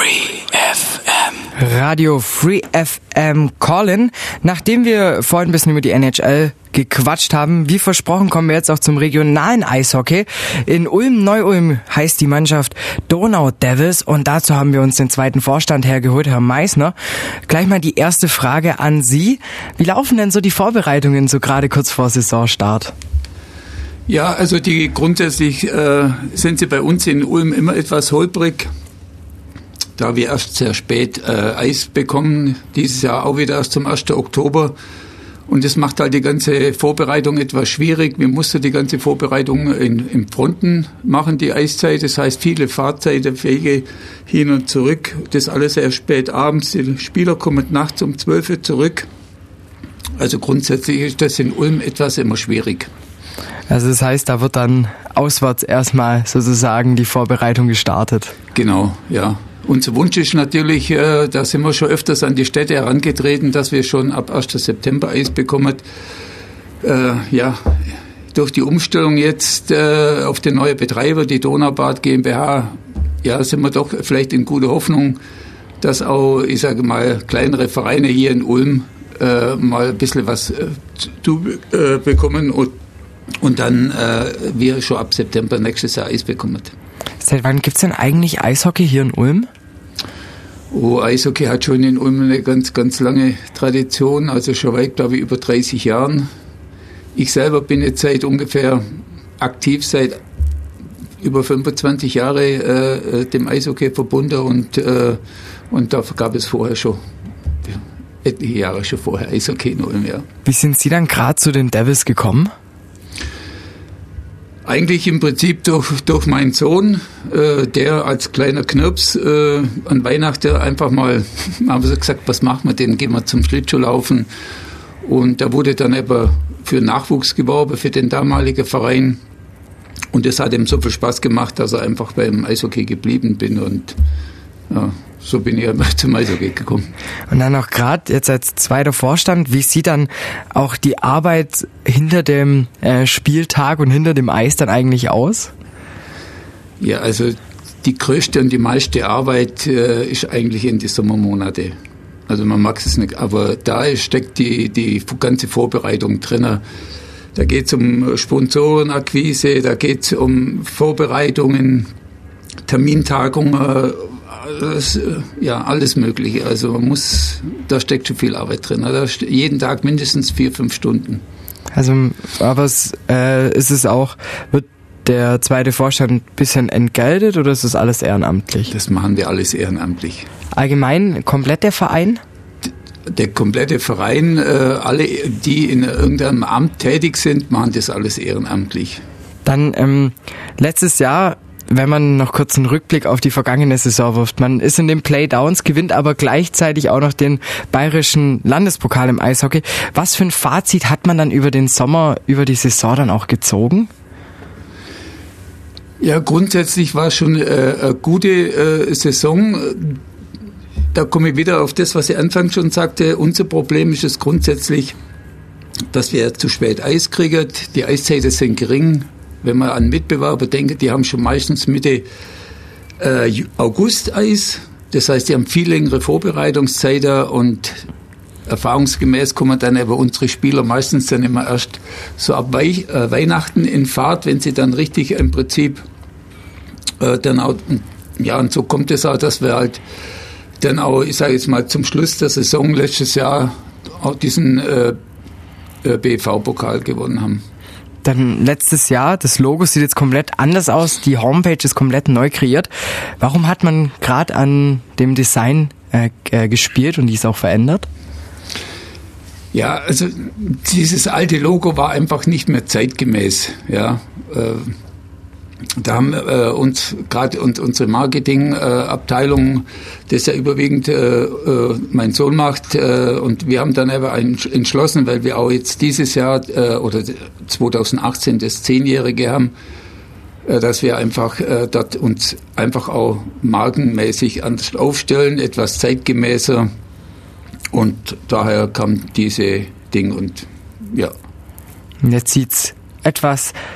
Free FM. Radio Free FM Call-in. Nachdem wir vorhin ein bisschen über die NHL gequatscht haben, wie versprochen, kommen wir jetzt auch zum regionalen Eishockey. In Ulm, Neu-Ulm heißt die Mannschaft Donau Devils und dazu haben wir uns den zweiten Vorstand hergeholt, Herr Meissner. Gleich mal die erste Frage an Sie. Wie laufen denn so die Vorbereitungen so gerade kurz vor Saisonstart? Ja, also grundsätzlich sind sie bei uns in Ulm immer etwas holprig, da wir erst sehr spät Eis bekommen, dieses Jahr auch wieder erst zum 1. Oktober. Und das macht halt die ganze Vorbereitung etwas schwierig. Wir mussten die ganze Vorbereitung in Fronten machen, die Eiszeit. Das heißt, viele Fahrzeiten, Wege hin und zurück. Das alles sehr spät abends. Die Spieler kommen nachts um 12 Uhr zurück. Also grundsätzlich ist das in Ulm etwas immer schwierig. Also das heißt, da wird dann auswärts erstmal sozusagen die Vorbereitung gestartet. Genau, ja. Unser Wunsch ist natürlich, da sind wir schon öfters an die Städte herangetreten, dass wir schon ab 1. September Eis bekommen. Durch die Umstellung jetzt auf den neuen Betreiber, die Donaubad GmbH, sind wir doch vielleicht in guter Hoffnung, dass auch, ich sage mal, kleinere Vereine hier in Ulm mal ein bisschen was zu bekommen und dann wir schon ab September nächstes Jahr Eis bekommen. Seit wann gibt es denn eigentlich Eishockey hier in Ulm? Eishockey hat schon in Ulm eine ganz, ganz lange Tradition, also schon weit, glaube ich, über 30 Jahren. Ich selber bin jetzt seit ungefähr aktiv, seit über 25 Jahre dem Eishockey verbunden und da gab es vorher schon, etliche Jahre schon vorher Eishockey in Ulm, ja. Wie sind Sie dann gerade zu den Devils gekommen? Eigentlich im Prinzip durch meinen Sohn, der als kleiner Knirps an Weihnachten einfach mal, haben wir gesagt, was machen wir denn, gehen wir zum Schlittschuhlaufen. Und da wurde dann aber für Nachwuchs geworben, für den damaligen Verein. Und das hat ihm so viel Spaß gemacht, dass er einfach beim Eishockey geblieben bin und ja, so bin ich zum Eishockey gekommen. Und dann auch gerade jetzt als zweiter Vorstand, wie sieht dann auch die Arbeit hinter dem Spieltag und hinter dem Eis dann eigentlich aus? Ja, also die größte und die meiste Arbeit ist eigentlich in die Sommermonate. Also man mag es nicht, aber da steckt die ganze Vorbereitung drin. Da geht es um Sponsorenakquise, da geht es um Vorbereitungen, Termintagungen, alles Mögliche. Also da steckt schon viel Arbeit drin. Also jeden Tag mindestens 4-5 Stunden. Also, aber ist es auch, wird der zweite Vorstand ein bisschen entgeltet oder ist das alles ehrenamtlich? Das machen wir alles ehrenamtlich. Allgemein komplett der Verein? Der komplette Verein, alle, die in irgendeinem Amt tätig sind, machen das alles ehrenamtlich. Dann letztes Jahr, wenn man noch kurz einen Rückblick auf die vergangene Saison wirft, man ist in den Playdowns, gewinnt aber gleichzeitig auch noch den bayerischen Landespokal im Eishockey. Was für ein Fazit hat man dann über den Sommer, über die Saison dann auch gezogen? Ja, grundsätzlich war es schon eine gute Saison. Da komme ich wieder auf das, was ich anfangs schon sagte. Unser Problem ist es grundsätzlich, dass wir zu spät Eis kriegen. Die Eiszeiten sind gering. Wenn man an Mitbewerber denkt, die haben schon meistens Mitte August Eis. Das heißt, die haben viel längere Vorbereitungszeiten und erfahrungsgemäß kommen dann aber unsere Spieler meistens dann immer erst so ab Weihnachten in Fahrt, wenn sie dann richtig im Prinzip dann auch, ja, und so kommt es auch, dass wir halt dann auch, ich sage jetzt mal, zum Schluss der Saison letztes Jahr auch diesen BV-Pokal gewonnen haben. Dann letztes Jahr, das Logo sieht jetzt komplett anders aus, die Homepage ist komplett neu kreiert. Warum hat man gerade an dem Design gespielt und dies auch verändert? Ja, also dieses alte Logo war einfach nicht mehr zeitgemäß. Ja, da haben uns gerade unsere Marketingabteilung, das ja überwiegend mein Sohn macht, und wir haben dann aber entschlossen, weil wir auch jetzt dieses Jahr oder 2018 das 10-Jährige haben, dass wir einfach dort uns einfach auch markenmäßig anders aufstellen, etwas zeitgemäßer, und daher kam diese Ding und ja. Und jetzt sieht's etwas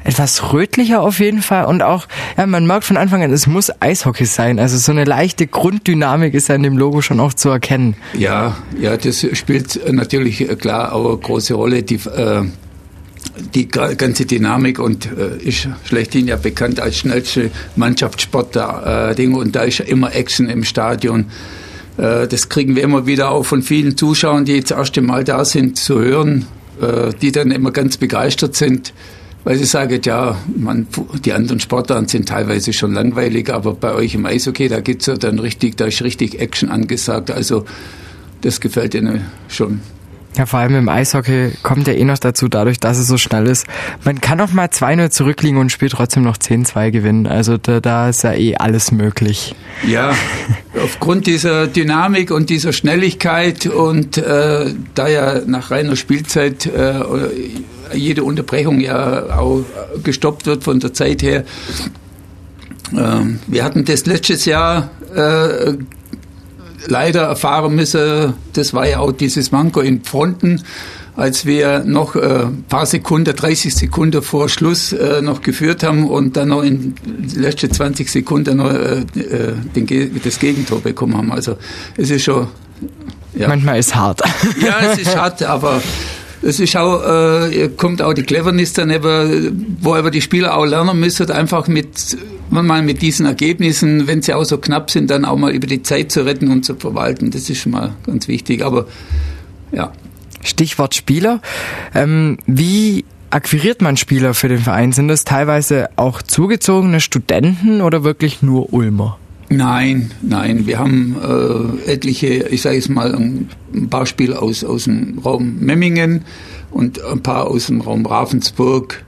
etwas rötlicher auf jeden Fall und auch, ja, man merkt von Anfang an, es muss Eishockey sein. Also so eine leichte Grunddynamik ist ja in dem Logo schon auch zu erkennen. Ja, das spielt natürlich klar auch eine große Rolle, die ganze Dynamik und ist schlechthin ja bekannt als schnellste Mannschaftssport-Ding und da ist ja immer Action im Stadion. Das kriegen wir immer wieder auch von vielen Zuschauern, die jetzt das erste Mal da sind, zu hören, die dann immer ganz begeistert sind, weil sie sagen, ja, die anderen Sportarten sind teilweise schon langweilig, aber bei euch im Eishockey, da gibt's ja dann da ist richtig Action angesagt, also das gefällt ihnen schon. Ja, vor allem im Eishockey kommt ja eh noch dazu, dadurch, dass es so schnell ist. Man kann auch mal 2-0 zurückliegen und spielt trotzdem noch 10-2 gewinnen. Also da ist ja eh alles möglich. Ja, aufgrund dieser Dynamik und dieser Schnelligkeit und da ja nach reiner Spielzeit jede Unterbrechung ja auch gestoppt wird von der Zeit her. Wir hatten das letztes Jahr leider erfahren müssen, das war ja auch dieses Manko in Fronten, als wir noch paar Sekunden, 30 Sekunden vor Schluss noch geführt haben und dann noch in den letzten 20 Sekunden noch das Gegentor bekommen haben. Also es ist schon... Ja. Manchmal ist hart. Ja, es ist hart, aber es ist auch, kommt auch die Cleverness dann wo aber die Spieler auch lernen müssen, einfach mit diesen Ergebnissen, wenn sie auch so knapp sind, dann auch mal über die Zeit zu retten und zu verwalten. Das ist schon mal ganz wichtig, aber ja. Stichwort Spieler. Wie akquiriert man Spieler für den Verein? Sind das teilweise auch zugezogene Studenten oder wirklich nur Ulmer? Nein. Wir haben etliche, ich sage jetzt mal, ein paar Spieler aus dem Raum Memmingen und ein paar aus dem Raum Ravensburg.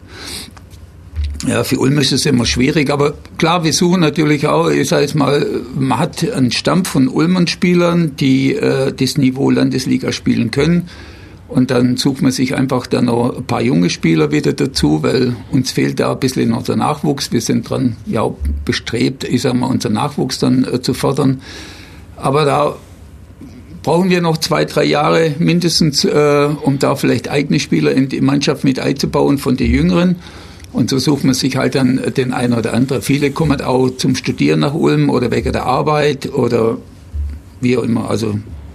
Ja, für Ulm ist es immer schwierig, aber klar, wir suchen natürlich auch, ich sage jetzt mal, man hat einen Stamm von Ulmern-Spielern, die das Niveau Landesliga spielen können. Und dann sucht man sich einfach dann noch ein paar junge Spieler wieder dazu, weil uns fehlt da ein bisschen noch der Nachwuchs. Wir sind dran ja bestrebt, ich sag mal, unseren Nachwuchs dann zu fördern. Aber da brauchen wir noch 2-3 Jahre mindestens, um da vielleicht eigene Spieler in die Mannschaft mit einzubauen von den Jüngeren. Und so sucht man sich halt dann den einen oder anderen. Viele kommen auch zum Studieren nach Ulm oder wegen der Arbeit oder wie auch immer. Also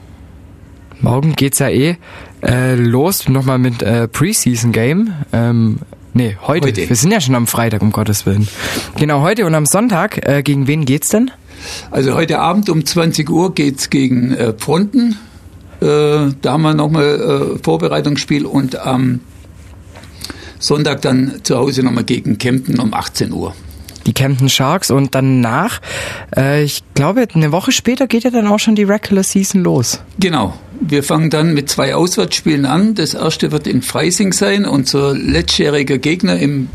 morgen geht's ja los, nochmal mit Preseason Game. Heute. Wir sind ja schon am Freitag, um Gottes Willen. Genau, heute und am Sonntag. Gegen wen geht's denn? Also heute Abend um 20 Uhr geht's gegen Pfronten. Da haben wir nochmal Vorbereitungsspiel und am Sonntag dann zu Hause nochmal gegen Kempten um 18 Uhr. Die Kempten Sharks und danach, ich glaube, eine Woche später geht ja dann auch schon die Regular Season los. Genau. Wir fangen dann mit 2 Auswärtsspielen an. Das erste wird in Freising sein, unser letztjähriger Gegner im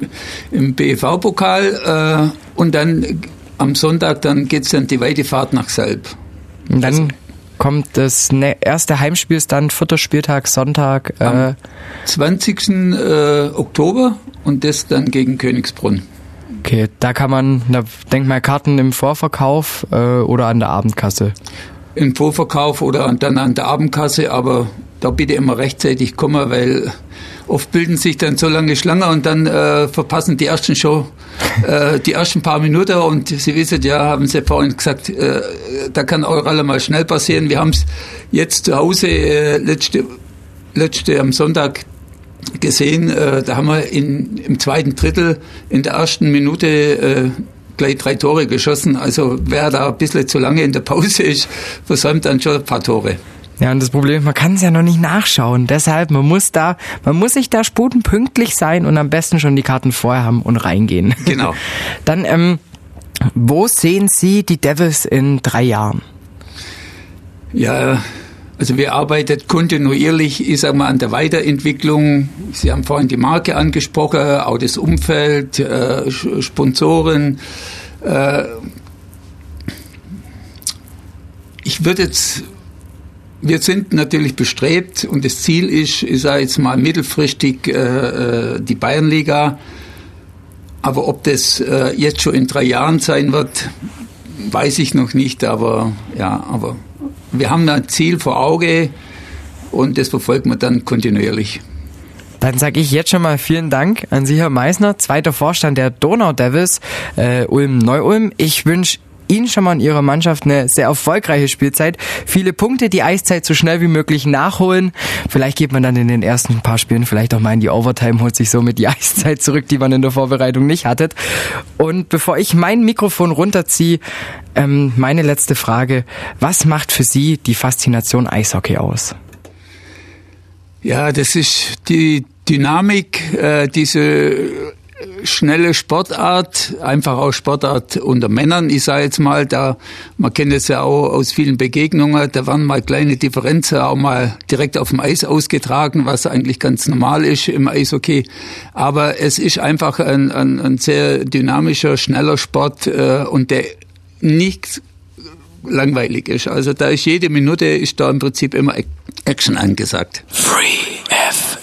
BEV-Pokal. Und dann am Sonntag geht's dann die weite Fahrt nach Selb. Und dann kommt das erste Heimspiel, ist dann 4. Spieltag, Sonntag. Am 20. Oktober und das dann gegen Königsbrunn. Okay, da kann man, denk mal, Karten im Vorverkauf oder an der Abendkasse. Im Vorverkauf oder dann an der Abendkasse, aber da bitte immer rechtzeitig kommen, weil oft bilden sich dann so lange Schlangen und dann verpassen die ersten schon die ersten paar Minuten und Sie wissen ja, haben Sie vorhin gesagt, da kann auch alle mal schnell passieren. Wir haben es jetzt zu Hause letzte am Sonntag gesehen, da haben wir im zweiten Drittel in der ersten Minute gleich 3 Tore geschossen. Also wer da ein bisschen zu lange in der Pause ist, versäumt dann schon ein paar Tore. Ja, und das Problem ist, man kann es ja noch nicht nachschauen. Deshalb, man muss sich da sputen, pünktlich sein und am besten schon die Karten vorher haben und reingehen. Genau. Dann, wo sehen Sie die Devils in 3 Jahren? Ja, also wir arbeiten kontinuierlich, ich sag mal, an der Weiterentwicklung. Sie haben vorhin die Marke angesprochen, auch das Umfeld, Sponsoren. Wir sind natürlich bestrebt und das Ziel ist, ich sage jetzt mal mittelfristig die Bayernliga. Aber ob das jetzt schon in 3 Jahren sein wird, weiß ich noch nicht. Aber wir haben ein Ziel vor Auge und das verfolgt man dann kontinuierlich. Dann sage ich jetzt schon mal vielen Dank an Sie, Herr Meisner, zweiter Vorstand der Donau Devils Ulm-Neu-Ulm. Ich wünsche Ihnen schon mal und Ihrer Mannschaft eine sehr erfolgreiche Spielzeit. Viele Punkte, die Eiszeit so schnell wie möglich nachholen. Vielleicht geht man dann in den ersten paar Spielen vielleicht auch mal in die Overtime, holt sich somit die Eiszeit zurück, die man in der Vorbereitung nicht hattet. Und bevor ich mein Mikrofon runterziehe, meine letzte Frage. Was macht für Sie die Faszination Eishockey aus? Ja, das ist die Dynamik, diese schnelle Sportart, einfach auch Sportart unter Männern. Ich sage jetzt mal, man kennt es ja auch aus vielen Begegnungen, da werden mal kleine Differenzen auch mal direkt auf dem Eis ausgetragen, was eigentlich ganz normal ist im Eishockey. Aber es ist einfach ein sehr dynamischer, schneller Sport und der nicht langweilig ist. Also da ist jede Minute, ist da im Prinzip immer Action angesagt. Free FM.